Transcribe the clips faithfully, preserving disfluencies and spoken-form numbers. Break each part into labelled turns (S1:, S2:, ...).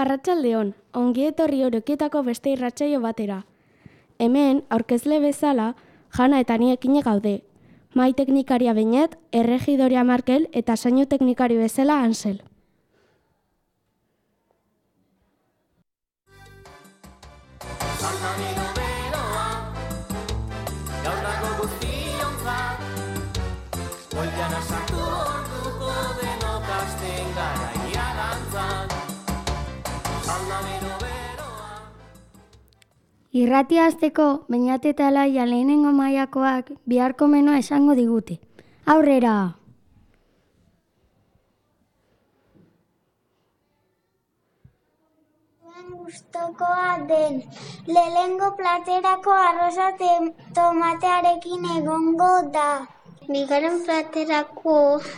S1: Arratsaldeon, ongi etorri Orokietako beste irratsaio batera. Hemen, aurkezle bezala, Jana eta niekin gaude. Mai teknikaria Beñat, erregidoria Markel eta soinu teknikari bezala Ansel.
S2: Irratia hasteko, Beñat eta Alaia lehenengo mailakoak biharko menua esango digute. Aurrera!
S3: Gustokoa den, lehenengo platerako arroza tomatearekin egongo da. Bigarren platerako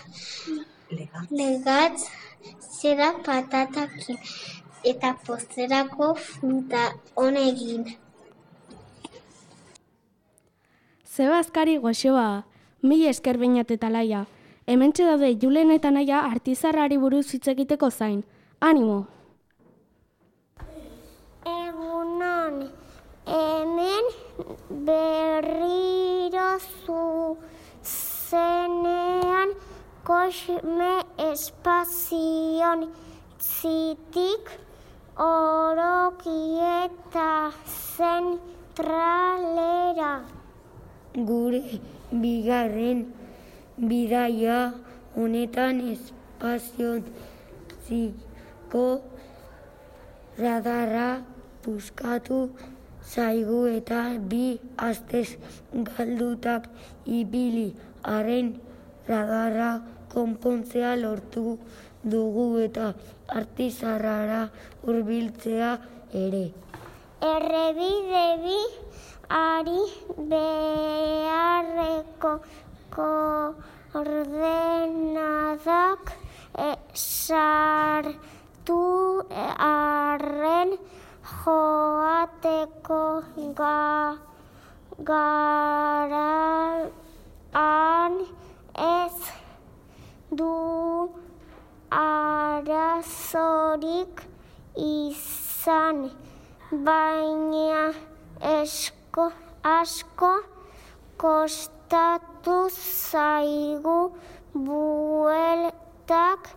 S3: legatz zera patatakin eta posterako fruta honekin.
S1: Zeba askari goxoa, mila esker Beñat eta Alaia. Hementxe daude Julen eta Naia artizarrari buruz hitz egiteko zain. Animo!
S3: Egunon, hemen berriro zuzenean Kosme Espazion zitik Orokieta zentralera.
S4: Gure bigarren bidaia honetan espaziontziko radarra puskatu zaigu eta bi astez galdutak ibili arren radarra konpontzea lortu dugu eta artizarrara hurbiltzea ere.
S3: Errebide bi ari beharreko koordenadak sartu arren joateko garaan ez du arazorik izan, baina esko, asko kostatu zaigu bueltak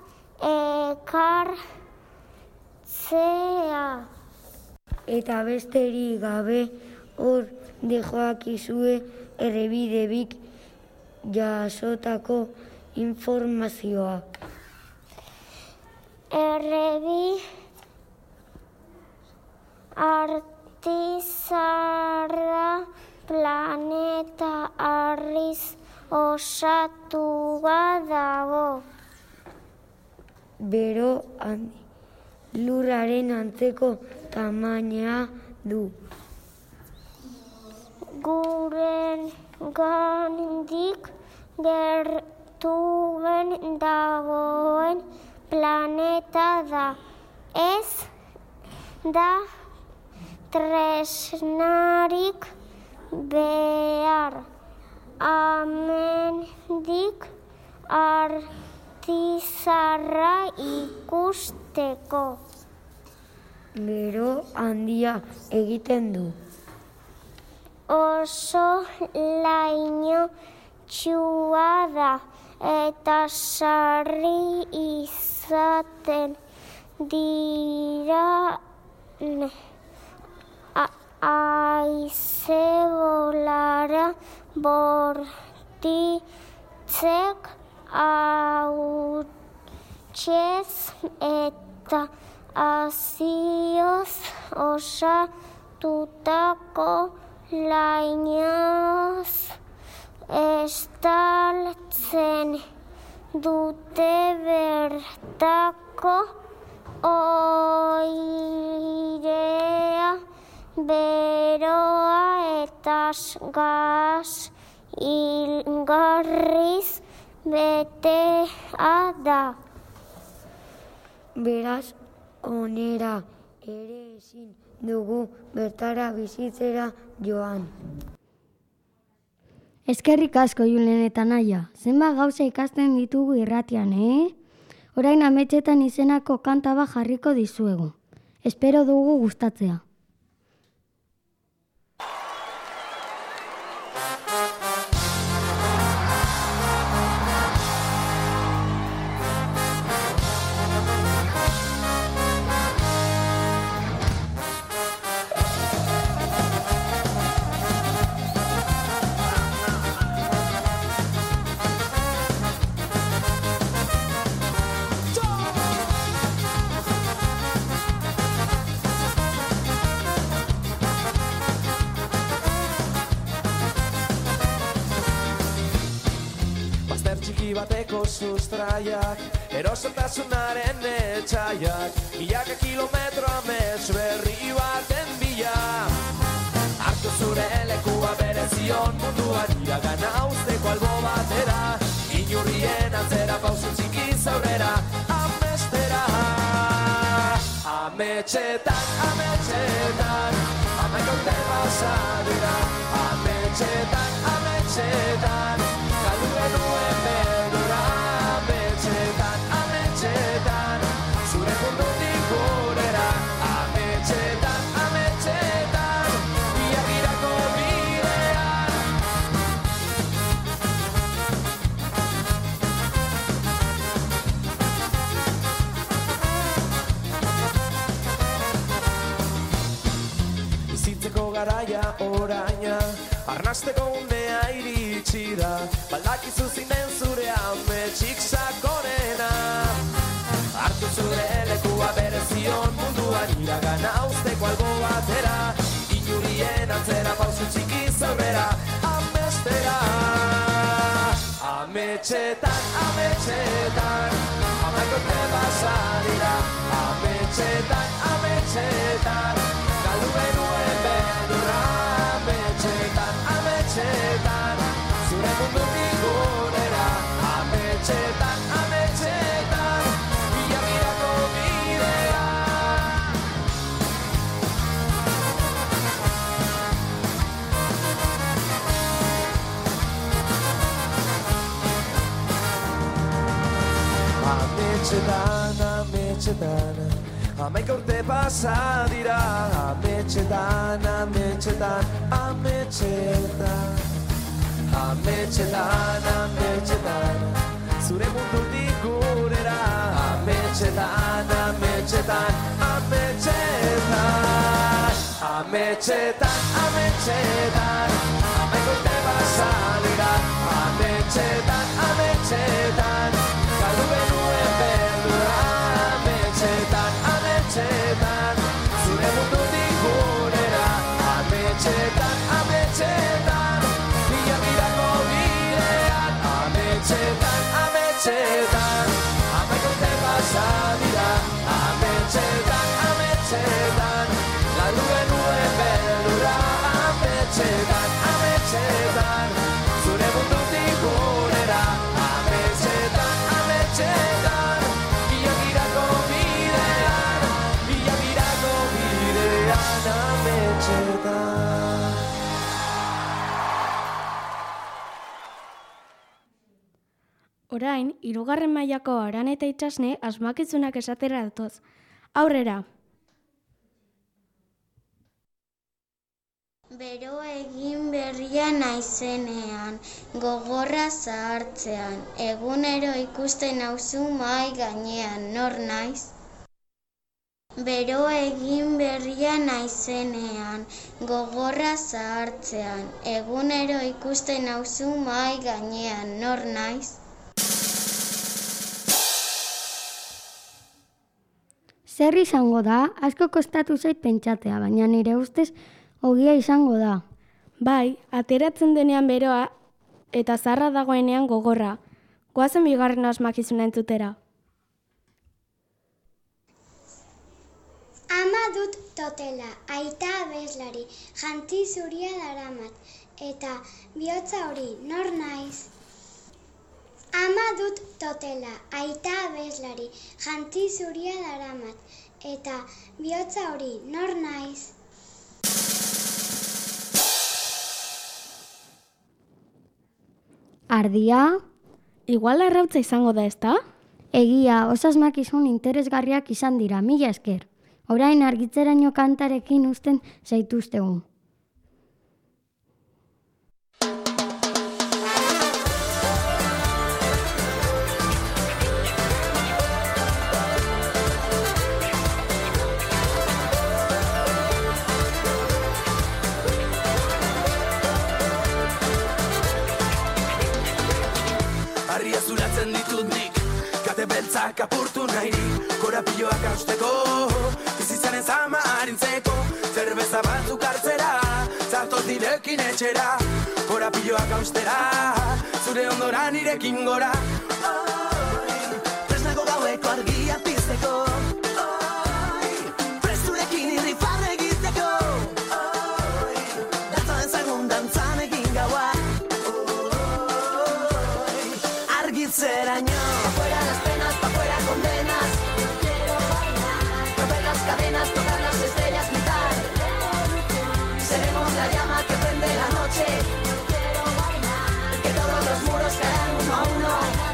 S3: ekartzea.
S4: Eta besterik gabe hor dejoakizue errebide bik jasotako informazioa.
S3: Errebi artizarra planeta harriz osatua dago.
S4: Bero handi, lurraren antzeko tamaina du.
S3: Guren gandik gertuen dagoen planeta da. Ez da tresnarik behar. Amendik artizarra ikusteko.
S4: Bero handia egiten du.
S3: Oso laino txua da eta sarri izaten dira aize bolara bortitzek hautsez eta azioz osatutako lainoz estaltzen dute bertako oirea, beroa eta gas ilgarriz betea da.
S4: Beraz, onera ere ezin dugu bertara bizitzera joan.
S2: Eskerrik asko Julen eta Naia, zenbat gauza ikasten ditugu irratian, eh? Orain ametsetan izenako kanta bat jarriko dizuegu. espero dugu gustatzea.
S5: Txiki bateko sustraiak, erosotasunaren etxaiak, milaka kilometro amets berri baten bila. Hartu zure lekua berezion munduan iragana usteko albo batera, inurrien antzera pauso txiki zaurera, amestera. Ametxetan, ametxetan, amaika urte pasa dira, ametxetan, ametxetan, galdu genuen beldurra. Ametxetan, ametxetan, zure mundutik gurera. Ametxetan, ametxetan, biagirako bidean. Bizitzeko garaia oraina, arnasteko unea iritsi da, baldakizu zinen zure ametsik sakonena. Hartu zure lekua berezion munduan iragana usteko albo batera, inurrien antzera pauso txiki zaurera, amestera. Ametxetan, ametxetan, amaika urte pasa dira, ametxetan, ametxetan, galdu genuen beldurra. Ametxetan, ametxetan, zure mundutik gurera. Ametxetan, ametxetan, biagirako bidea. Ametxetan, ametxetan, amaika urte pasa dira. Ametxetan, ametxetan, ametxetan, ametxetan, ametxetan, zure mundutik gurera. Ametxetan, ametxetan, ametxetan, ametxetan, ametxetan, amaika urte pasa dira. Ametxetan, ametxetan, galdu genuen beldurra. Ametxetan, ametxetan, zure mundutik gurera. Ametxetan, ametxetan, biagirako bidean. Ametxetan, ametxetan, amaika urte pasa dira. Ametxetan, ametxetan, galdu genuen beldurra. Ametxetan, ametxetan, zure mundutik gurera. Ametxetan, ametxetan, biagirako bidean. Biagirako bidean, ametxetan.
S1: Orain, hirugarren mailako Aran eta Itsasne asmakizunak esatera datoz. Aurrera!
S3: Bero egin berria naizenean, gogorra zahartzean, egunero ikusten nauzu mahai gainean, nor naiz? Bero egin berria naizenean, gogorra zahartzean, egunero ikusten nauzu mahai gainean, nor naiz?
S2: Zer izango da, asko kostatu zait pentsatzea, baina nire ustez ogia izango da.
S1: Bai, ateratzen denean beroa eta zarra dagoenean gogorra. Goazen bigarren asmakizuna entzutera.
S6: Ama dut totela, aita abeslari, jantzi zuria daramat, eta bihotza hori, nor naiz? Ama dut totela, aita abeslari, jantzi zuria daramat, eta bihotza hori, nor naiz?
S2: Ardia?
S1: Igual arrautza izango da, ezta?
S2: Egia, oso asmakizun interesgarriak izan dira, mila esker. Orain argitzeraino kantarekin uzten zaituztegu.
S5: Harria zulatzen ditut nik, kate beltzak apurtu nahi, korapilloak hausteko, bizitzaren zama harintzeko, zerbeza batzuk hartzera, zartoz nirekin etxera, korapilloak haustera, zure ondora nirekin gora. Tresnago gaueko argia pizteko, presturekin irrifarre egiteko, dantza dezagun dantzan egin gaua. Argitzeraino, pa' fuera las penas, pa' fuera condenas. Quiero bailar, romper las cadenas, tocar las estrellas, gritar. Seremos la llama que prende la noche. Quiero bailar, que todos los muros caerán uno a uno.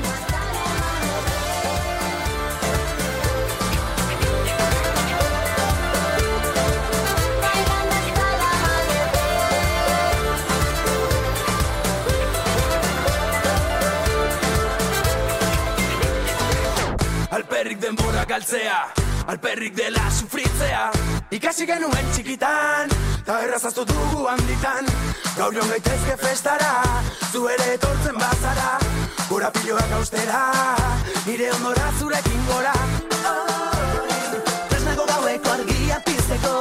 S5: Alperrik denbora galtzea, alperrik dela sufritzea. Ikasi genuen txikitan, ta errazaztu dugu handitan. Gaur joan gaitezke festara, zu ere etortzen bazara. Korapilloak haustera, nire ondora zurekin gora. Tresnago gaueko argia pizteko,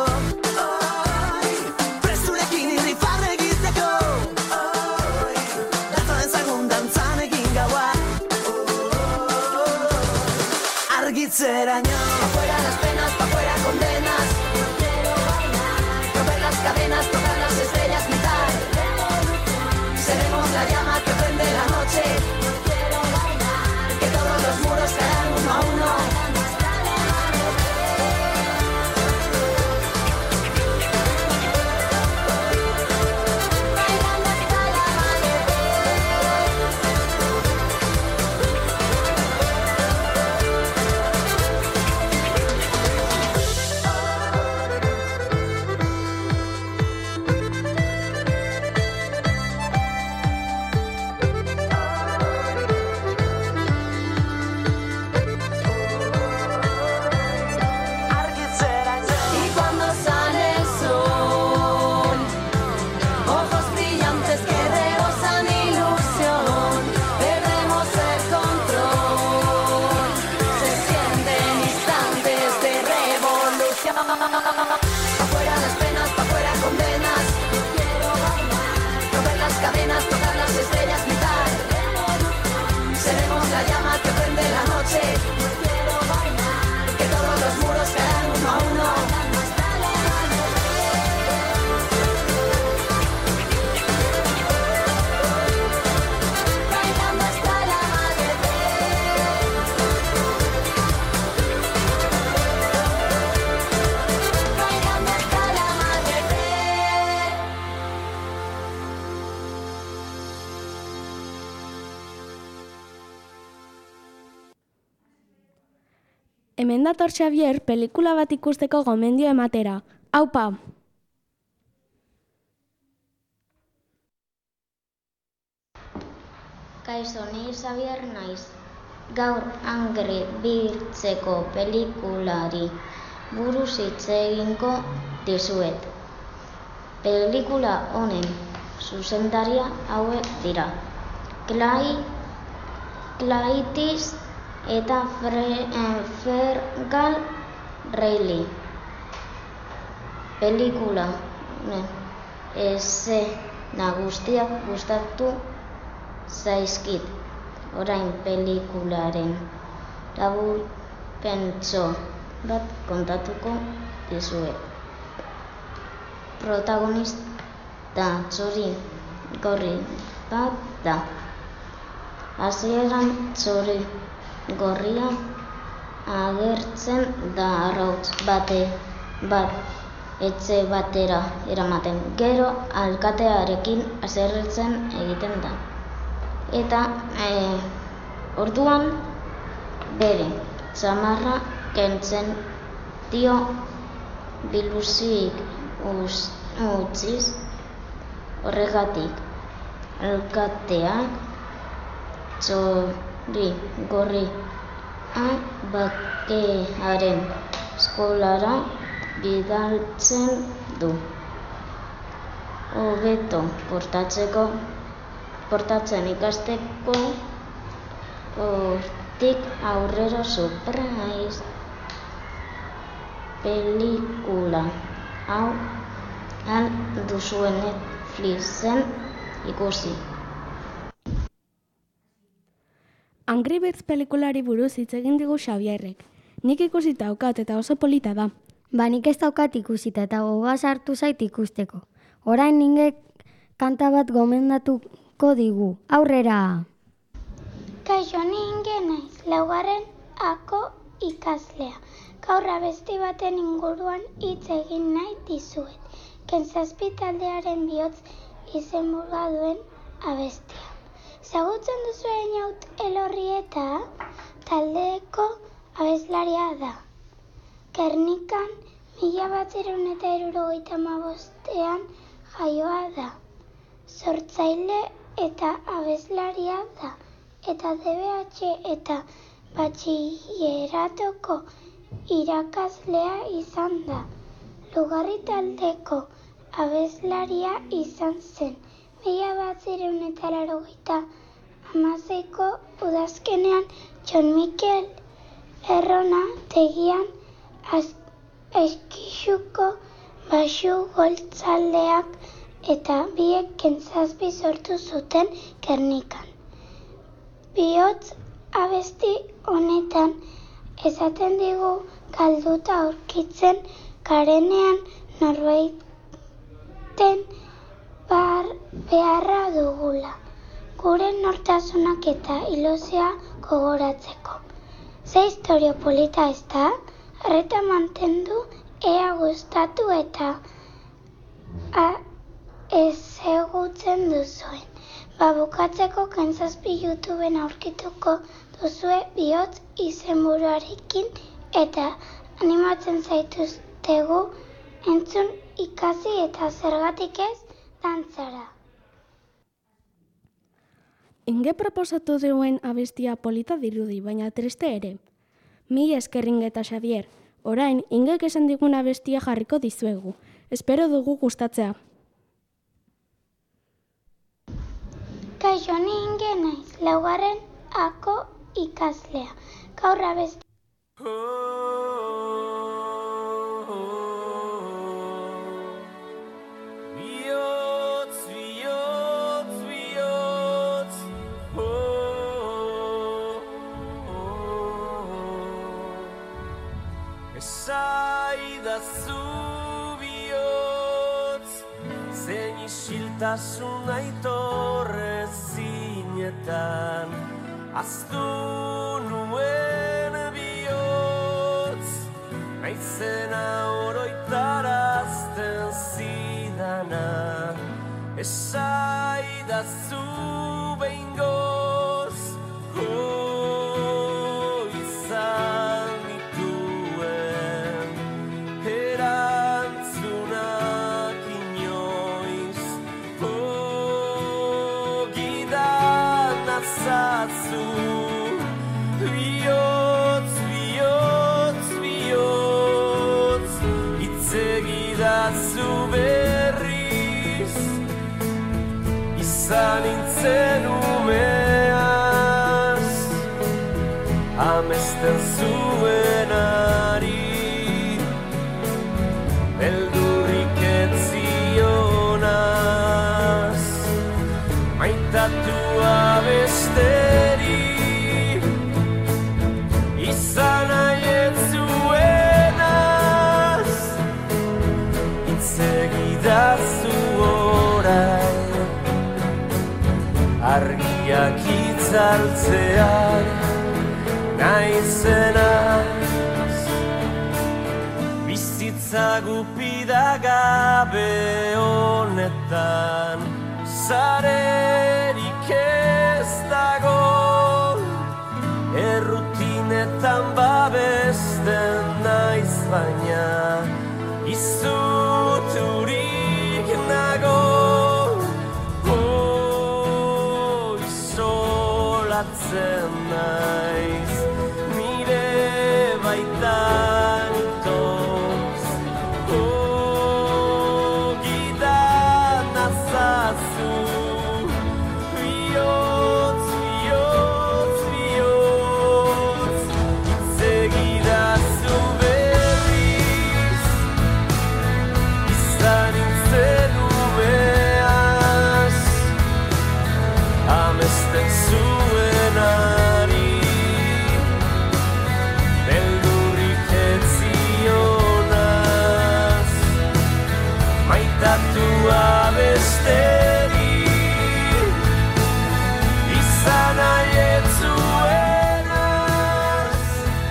S5: presturekin irrifarre egiteko. Dantza dezagun dantzan egin gaua. Argitzeraino, pa' fuera las penas, pa' fuera condenas. Quiero bailar, romper las cadenas, tocar las estrellas, gritar. Seremos la llama que prende la noche. Quiero bailar, que todos los muros caerán uno a uno. Afuera las penas, pa' fuera condenas. Quiero bailar, romper las cadenas, tocar las estrellas, gritar. Seremos la llama que prende la noche. Quiero bailar, que todos los muros caerán uno a uno.
S1: Hemen dator Xavier pelikula bat ikusteko gomendio ematera. Aupa!
S3: Kaixo, ni Xavier naiz. Gaur Angry Birdseko pelikulari buruz hitz egingo dizuet. Pelikula honen zuzendaria hauek dira. Clay, Claytis eta Fergal Reilly. Pelikula eszena guztiak gustatu zaizkit. Orain pelikularen laburpentxo bat kontatuko dizuet. Protagonista txori gorri bat da. Hasieran txori gorria agertzen da arrautz bate bat etxe batera eramaten. Gero alkatearekin haserretzen egiten da. Eta e, orduan bere txamarra kentzen dio biluzik utziz, horregatik alkateak txori gorri bakearen eskolara bidaltzen du. Hobeto portatzeko, portatzen ikasteko, hortik aurrera surprise pelikula hau al duzuen Netflixen ikusi.
S1: Angry Birds pelikulari buruz hitz egin digu Xabierrek. Nik ikusita daukat eta oso polita da.
S2: Ba, nik ez daukat ikusita eta gogoa sartu zait ikusteko. Orain ningek kanta bat gomendatuko digu. Aurrera!
S6: Kaixo, ni Inge naiz, laugarren ako ikaslea. Gaur abesti baten inguruan hitz egin nahi dizuet. Kentzazpi taldearen bihotz izenburua duen abestia. Zagutzen duzu Einaut Elorrieta taldeko abeslaria da. Gernikan mila batziehun eta hirurogeita hamabostean jaioa da. Sortzaile eta abeslaria da. Eta D B H eta batxilleratoko irakaslea izan da. Lugarri taldeko abeslaria izan zen. Mila batziehun eta laurogeita hamaseiko udazkenean Jon Mikel Errona tegian Eskixuko baxu goltzaleak eta biek kentzazpi sortu zuten Gernikan. Bihotz abesti honetan esaten digu galduta aurkitzen garenean norbaiten bar beharra dugula, gure nortasunak eta ilusioa gogoratzeko. Ze historia polita ez da? Arreta mantendu ea gustatu eta ezagutzen duzuen. Ba, bukatzeko kentzazpi YouTubeen aurkituko duzue bihotz izenburuarekin eta animatzen zaituztegu entzun ikasi eta zergatik ez dantzara.
S1: Inge proposatu duen abestia polita dirudi, baina triste ere. Mila esker Inge eta Xabier. Orain, Ingek esan digun abestia jarriko dizuegu. Espero dugu gustatzea.
S6: Kaixo, ni Inge naiz, laugarren ako ikaslea. Gaur abestia.
S5: Esaidazu bihotz, zein isiltasun aitorre zinetan, aztu nuen bihotz, naizena oroitarazten zidana. Esaidazu behingoz, Zazu, bihotz, bihotz, bihotz, itzegidazu berriz, izan nintzen umeaz, amesten zuenari, beldurrik etzionaz, maitatu abesteri, izan aiet zuenaz, itzegidazu orain, argiak itzaltzean, naizenaz, bizitza gupida gabe honetan, zarerik ez dago, errutinetan babesten naiz baina, izuturik nago, oh, isolatzen naiz, nire baitan itoz, oh, gidan nazazu, bihotz, bihotz, bihotz, itzegidazu berriz, izan nintzen umeaz, amesten zuenari, beldurrik ez zionaz, maitatua besteri, izan nahi ez zuenaz,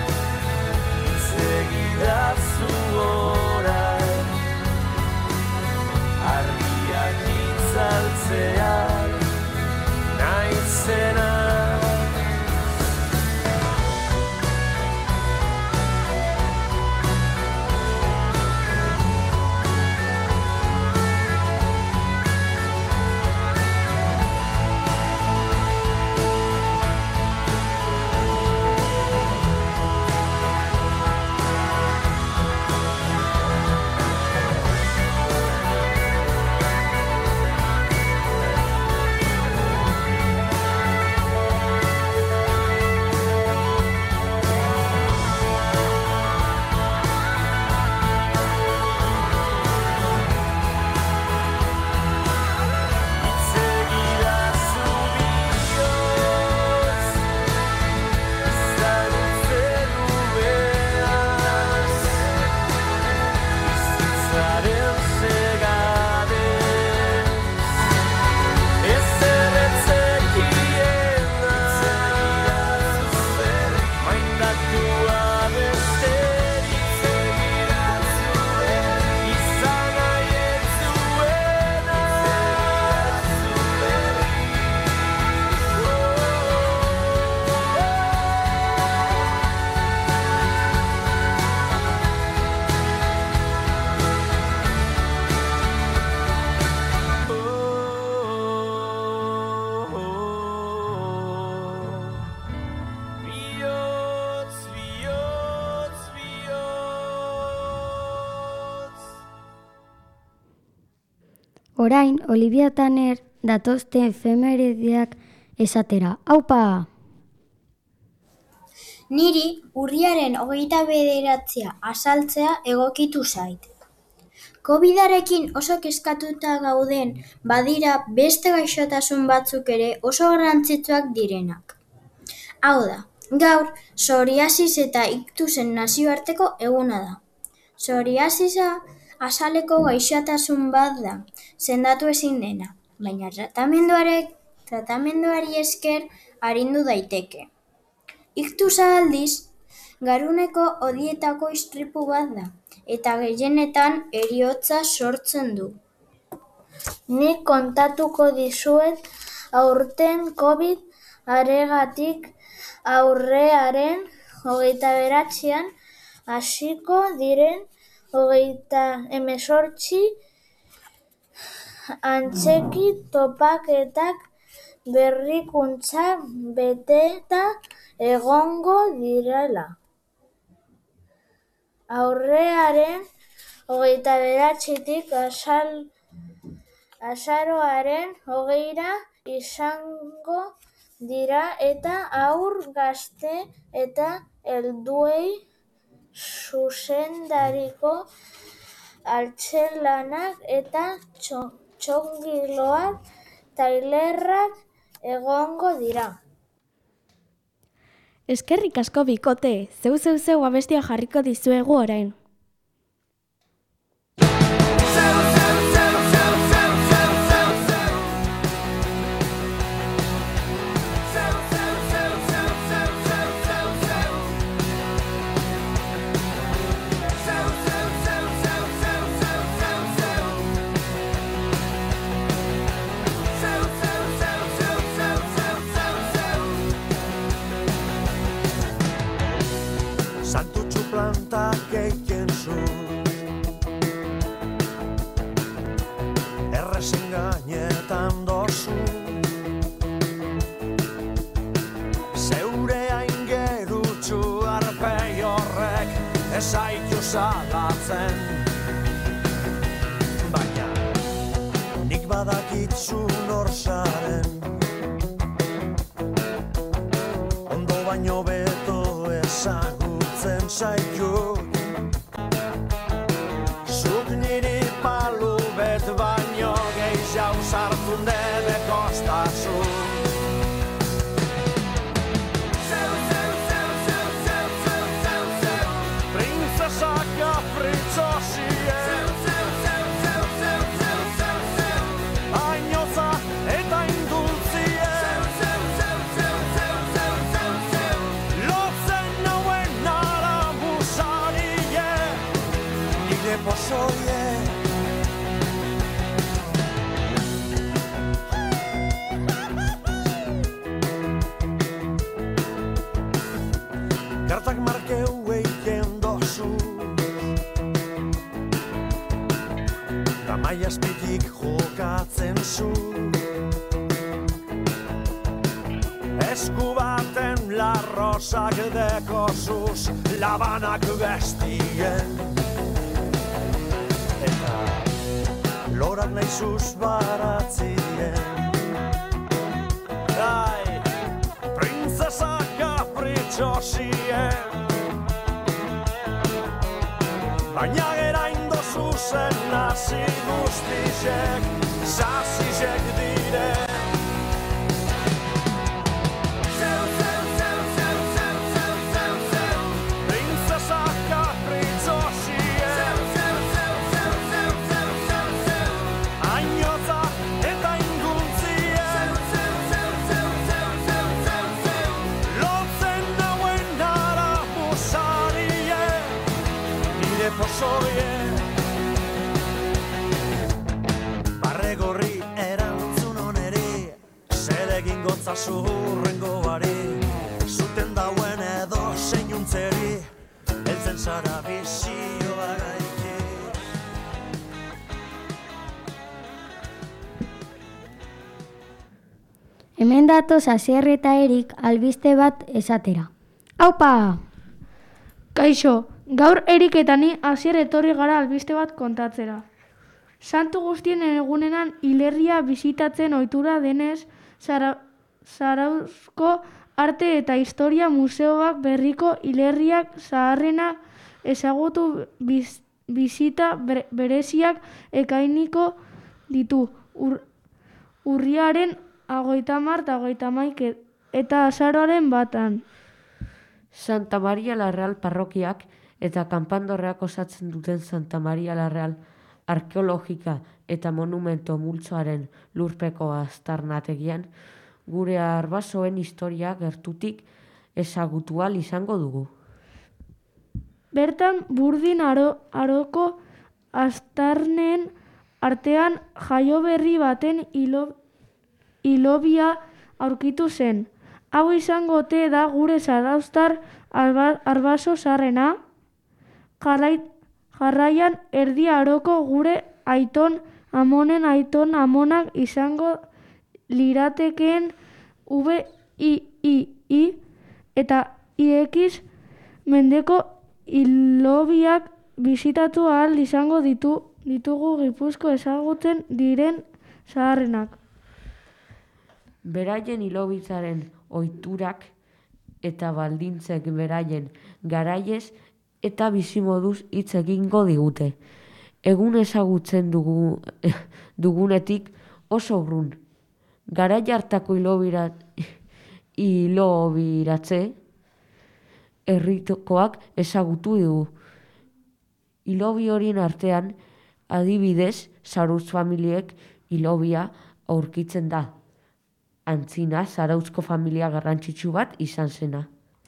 S5: itzegidazu orain, argiak itzaltzean, naizena.
S2: Orain, Olivia Tanner datozte efemerideak esatera. Aupa!
S7: Niri urriaren hogeita bederatzia azaltzea egokitu zait. Covidarekin oso kezkatuta gauden badira beste gaixotasun batzuk ere oso garrantzitsuak direnak. Hau da, gaur psoriasis eta iktusen nazioarteko eguna da. Psoriasisa azaleko gaixotasun bat da, sendatu ezin dena, baina tratamenduare, tratamenduari esker arindu daiteke. Iktusa aldiz, garuneko hodietako istripu bat da, eta gehienetan heriotza sortzen du. Nik kontatuko dizuet aurten COVID aregatik aurrearen hogeita beratzean hasiko diren hogeita hemezortzi antzeki topaketak berrikuntza beteta egongo direla. Aurrearen hogeita beratzitik azal, azaroaren hogeira izango dira eta haur gazte eta helduei zuzendariko altzelanak eta txongiloak tailerrak egongo dira.
S1: Eskerrik asko bikote, zeu zeu zeu abestia jarriko dizuegu orain.
S5: Santutxu plantak gehien
S8: esaitu salatzen. Baina nik badakitzu norzaren, ondo baino beto ezagutzen zaitut. Zuk niri palu bet baino gehiago sartu debe kostazu. Kartak markeu eiken dozu, da maiazpitik jokatzen zu. Esku baten larrosak dekosuz, labanak bestien. Eta lorak nahizuz baratzien. Ai, princesa kapritxosien. Baina gera indozu zen nazi guztizek, zazizek dire. Barregorri erantzun oneri, zer egin gotzazu hurrengoari, zuten dauen edo zeinuntzeri, heltzen zara bizioa gaiki.
S2: Hemen datoz Asier eta Erik albiste bat esatera. Aupa!
S9: Kaixo, gaur Erik eta ni Asier etorri gara albiste bat kontatzera. Santu guztien egunenan hilerria bisitatzen ohitura denez, Zara, Zarauzko Arte eta Historia Museoak berriko hilerriak zaharrena ezagutu biz, bizita bereziak ekainiko ditu. Ur, urriaren hogeita hamar eta hogeita hamaika eta azaroaren batan.
S10: Santa Maria la Real parrokiak eta kanpandorreak osatzen duten Santa Maria la Real arkeologika eta monumento multzoaren lurpeko aztarnategian gure arbasoen historia gertutik ezagutu ahal izango dugu.
S9: Bertan burdin aro, aroko aztarnen artean jaioberri baten hilo, hilobia aurkitu zen. Hau izango ote da gure zarauztar arbaso zarrena, jarraian erdi aroko gure aiton amonen aiton amonak izango liratekeen V I I I eta Ix mendeko hilobiak bisitatu ahal izango ditu, ditugu Gipuzko ezagutzen diren zaharrenak.
S10: Beraien hilobitzaren ohiturak eta baldintzek beraien garaiez eta bizimoduz hitz egingo digute. Egun ezagutzen dugu, dugunetik oso urrun. Garai hartako hilobirat, hilobiratze herritokoak ezagutu dugu. Hilobi horien artean, adibidez, Zarauz familiek hilobia aurkitzen da. Antzina, Zarauzko familia garrantzitsu bat izan zena.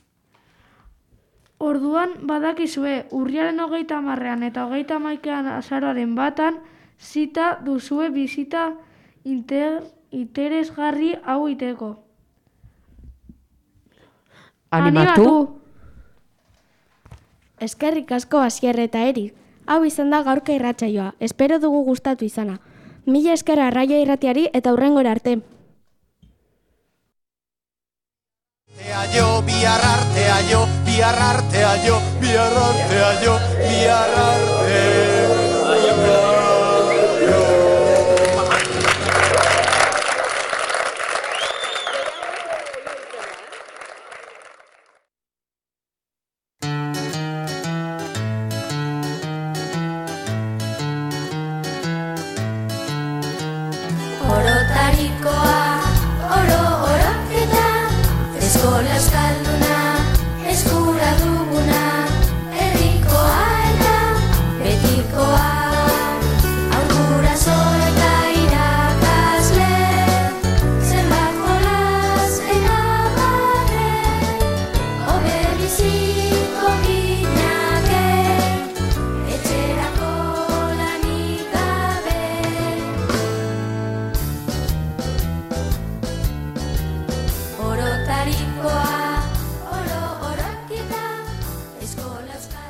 S9: Orduan badakizue, urriaren hogeita hamarrean eta hogeita hamaikean azaroaren batan, zita duzue bizita inter, interesgarri hau iteko.
S10: Animatu!
S1: Eskerrik asko Asier eta Erik. Hau izan da gaurko irratsaioa. Espero dugu gustatu izana. Mila esker Arraia Irratiari eta hurrengora arte.
S8: Artea jo, bihar artea jo, bihar artea jo, bihar artea jo, bihar artea jo.
S11: Orotarikoa, oro oroketa, eskola euskalduna, eskura duguna, herrikoa eta betikoa. Haur guraso eta irakasle, zenbat jolas eta barre, hobe biziko ginake, etxerako lanik gabe. Orotarikoa, oro oroketa, eskola euskalduna.